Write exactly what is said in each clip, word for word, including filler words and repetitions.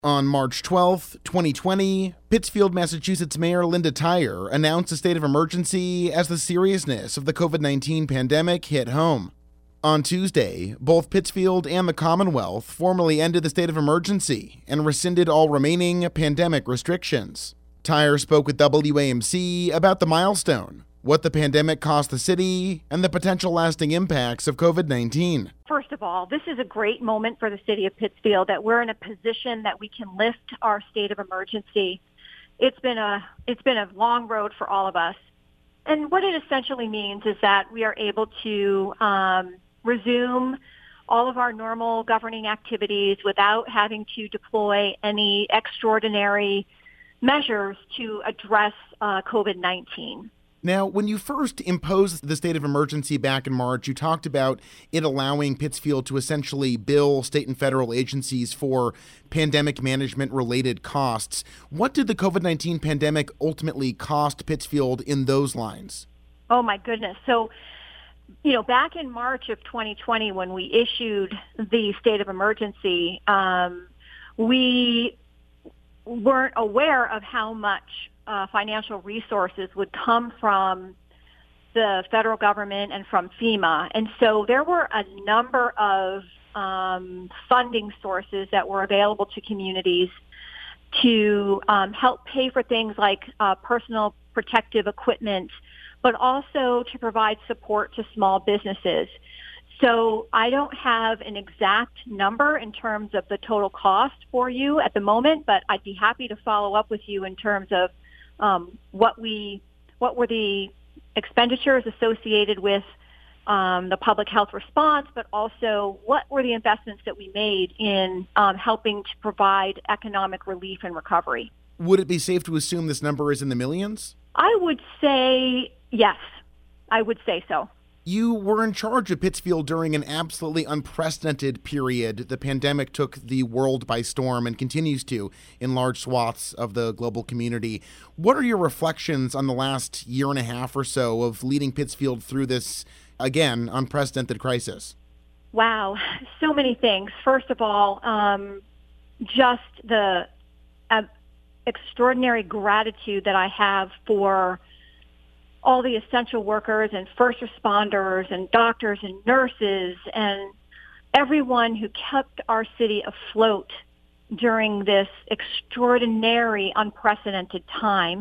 On March twelfth, twenty twenty, Pittsfield, Massachusetts Mayor Linda Tyer announced a state of emergency as the seriousness of the covid nineteen pandemic hit home. On Tuesday, both Pittsfield and the Commonwealth formally ended the state of emergency and rescinded all remaining pandemic restrictions. Tyer spoke with W A M C about the milestone, what the pandemic cost the city, and the potential lasting impacts of covid nineteen. First of all, this is a great moment for the city of Pittsfield that we're in a position that we can lift our state of emergency. It's been a it's been a long road for all of us. And what it essentially means is that we are able to um, resume all of our normal governing activities without having to deploy any extraordinary measures to address uh, covid nineteen. Now, when you first imposed the state of emergency back in March, you talked about it allowing Pittsfield to essentially bill state and federal agencies for pandemic management-related costs. What did the covid nineteen pandemic ultimately cost Pittsfield in those lines? Oh, my goodness. So, you know, back in March of twenty twenty, when we issued the state of emergency, um, we weren't aware of how much Uh, financial resources would come from the federal government and from FEMA. And so there were a number of um, funding sources that were available to communities to um, help pay for things like uh, personal protective equipment, but also to provide support to small businesses. So I don't have an exact number in terms of the total cost for you at the moment, but I'd be happy to follow up with you in terms of Um, what we, what were the expenditures associated with um, the public health response, but also what were the investments that we made in um, helping to provide economic relief and recovery. Would it be safe to assume this number is in the millions? I would say yes. I would say so. You were in charge of Pittsfield during an absolutely unprecedented period. The pandemic took the world by storm and continues to in large swaths of the global community. What are your reflections on the last year and a half or so of leading Pittsfield through this, again, unprecedented crisis? Wow, so many things. First of all, um, just the uh, extraordinary gratitude that I have for all the essential workers and first responders and doctors and nurses and everyone who kept our city afloat during this extraordinary, unprecedented time.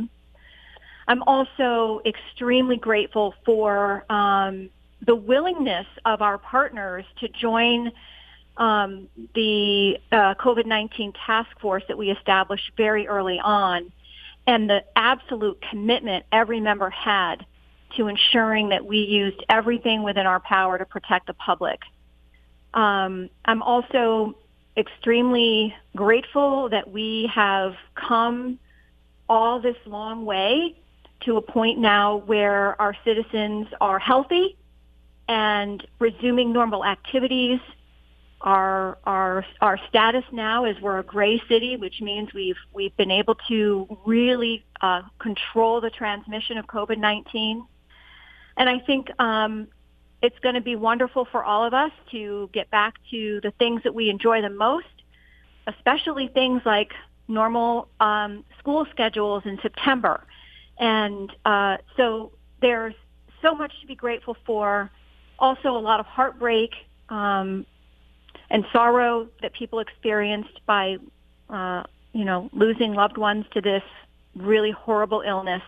I'm also extremely grateful for um, the willingness of our partners to join um, the uh, covid nineteen task force that we established very early on, and the absolute commitment every member had to ensuring that we used everything within our power to protect the public. Um, I'm also extremely grateful that we have come all this long way to a point now where our citizens are healthy and resuming normal activities. Our our our status now is we're a gray city, which means we've we've been able to really uh, control the transmission of covid nineteen. And I think um, it's going to be wonderful for all of us to get back to the things that we enjoy the most, especially things like normal um, school schedules in September. And uh, so there's so much to be grateful for. Also, a lot of heartbreak Um, and sorrow that people experienced by, uh, you know, losing loved ones to this really horrible illness.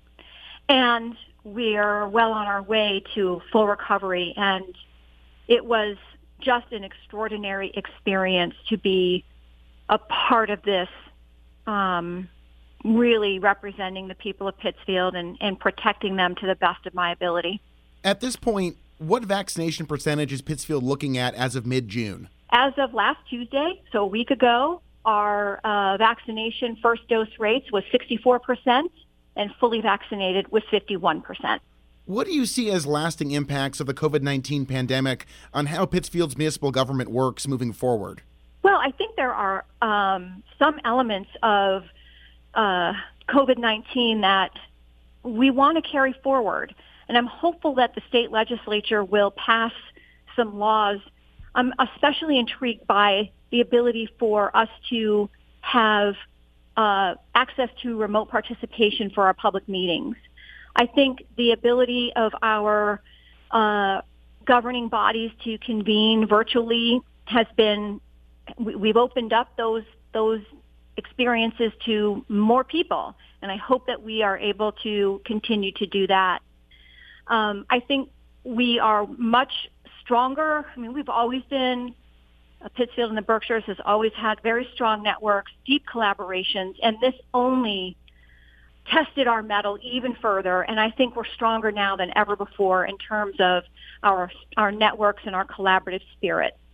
And we are well on our way to full recovery. And it was just an extraordinary experience to be a part of this, um, really representing the people of Pittsfield and, and protecting them to the best of my ability. At this point, what vaccination percentage is Pittsfield looking at as of mid-June? As of last Tuesday, so a week ago, our uh, vaccination first dose rates was sixty-four percent and fully vaccinated was fifty-one percent. What do you see as lasting impacts of the covid nineteen pandemic on how Pittsfield's municipal government works moving forward? Well, I think there are um, some elements of uh, covid nineteen that we want to carry forward. And I'm hopeful that the state legislature will pass some laws. I'm especially intrigued by the ability for us to have uh, access to remote participation for our public meetings. I think the ability of our uh, governing bodies to convene virtually has been, we, we've opened up those those experiences to more people, and I hope that we are able to continue to do that. Um, I think we are much stronger. I mean, we've always been, uh, Pittsfield and the Berkshires has always had very strong networks, deep collaborations, and this only tested our mettle even further, and I think we're stronger now than ever before in terms of our our networks and our collaborative spirit.